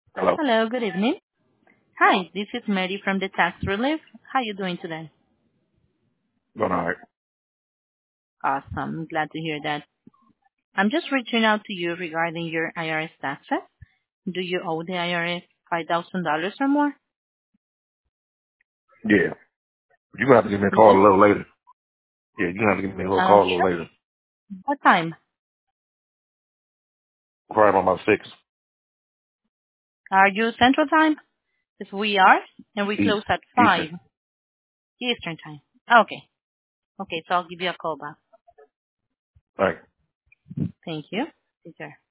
Hello. Hello, good evening. Hi, this is Mary from the Tax Relief. How you doing today? Going all right. Awesome. I'm glad to hear that. I'm just reaching out to you regarding your IRS taxes. Do you owe the IRS $5,000 or more? Yeah. You gonna have to give me a You call do? a little later. Yeah, you gonna have to give me a little call a little Sure. later. What time? Probably about 6 Are you Central Time? Because we are, and we East close at Eastern. 5 Eastern Time. Okay. Okay, so I'll give you a call back. Thanks. Thank you. Take care.